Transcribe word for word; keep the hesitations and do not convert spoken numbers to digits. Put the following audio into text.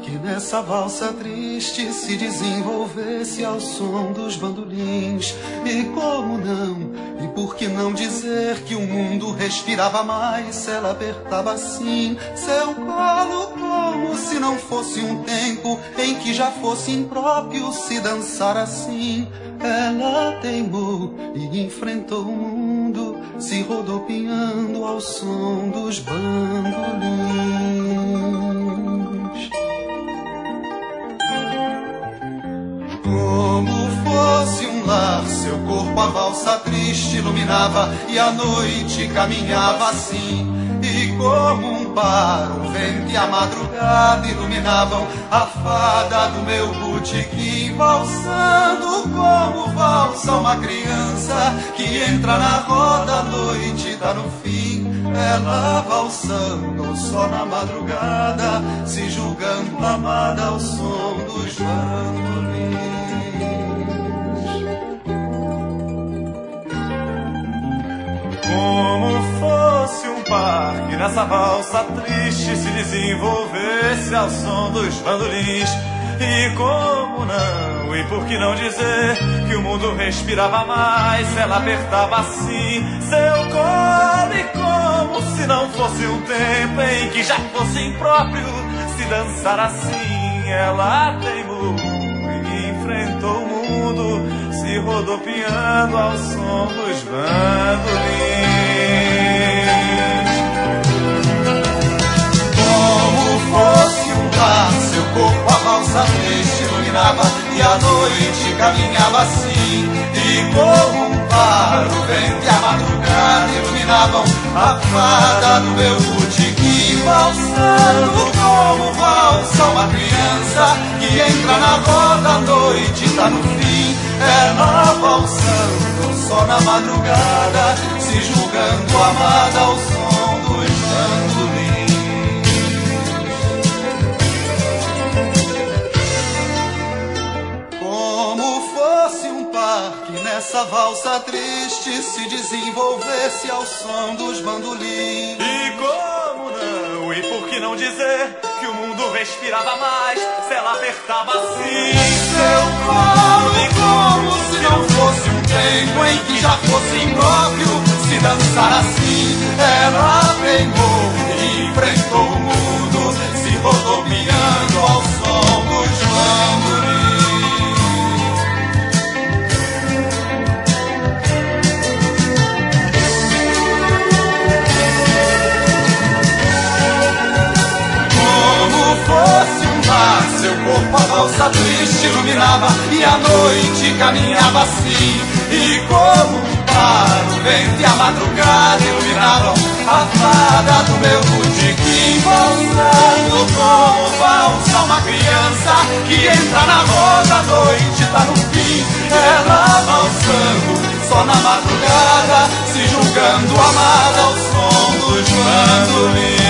que nessa valsa triste se desenvolvesse ao som dos bandolins. E como não, e por que não dizer que o mundo respirava mais se ela apertava assim seu colo, como se não fosse um tempo em que já fosse impróprio se dançar assim. Ela teimou e enfrentou o mundo, se rodopiando ao som dos bandolins. Como fosse um lar, seu corpo a valsa triste iluminava, e a noite caminhava assim. E como um par, o vento e a madrugada iluminavam a fada do meu botequim, valsando como valsa uma criança que entra na roda, a noite tá no fim. Ela valsando só na madrugada, se julgando amada ao som dos bandolins. Como fosse um par que nessa valsa triste se desenvolvesse ao som dos bandolins. E como não, e por que não dizer que o mundo respirava mais, ela apertava assim seu colo. E como se não fosse um tempo em que já fosse impróprio se dançar assim, ela teimou e enfrentou o mundo, se rodopiando ao som dos bandolins. Como fosse um lar, seu corpo a valsa triste iluminava, e a noite caminhava assim. E como um par, o vento e a madrugada iluminavam a fada do meu botequim, valsando como valsa uma criança que entra na roda, a noite tá no fim. Ela valsando só na madrugada, se julgando amada ao som dos bandolins. Como fosse um par que nessa valsa triste se desenvolvesse ao som dos bandolins. E como não, e por que não dizer que o mundo respirava mais se ela apertava assim seu colo? E como se não fosse um tempo em que já fosse impróprio se dançar assim, ela teimou e enfrentou o mundo, se rodopiando ao som dos bandolins. Fosse um mar, seu corpo a valsa triste iluminava, e a noite caminhava assim. E como um par, o vento e a madrugada iluminavam a fada do meu botequim, valsando como valsa uma criança que entra na roda, a noite tá no fim. Ela valsando só na madrugada, se julgando amada ao som dos bandolins.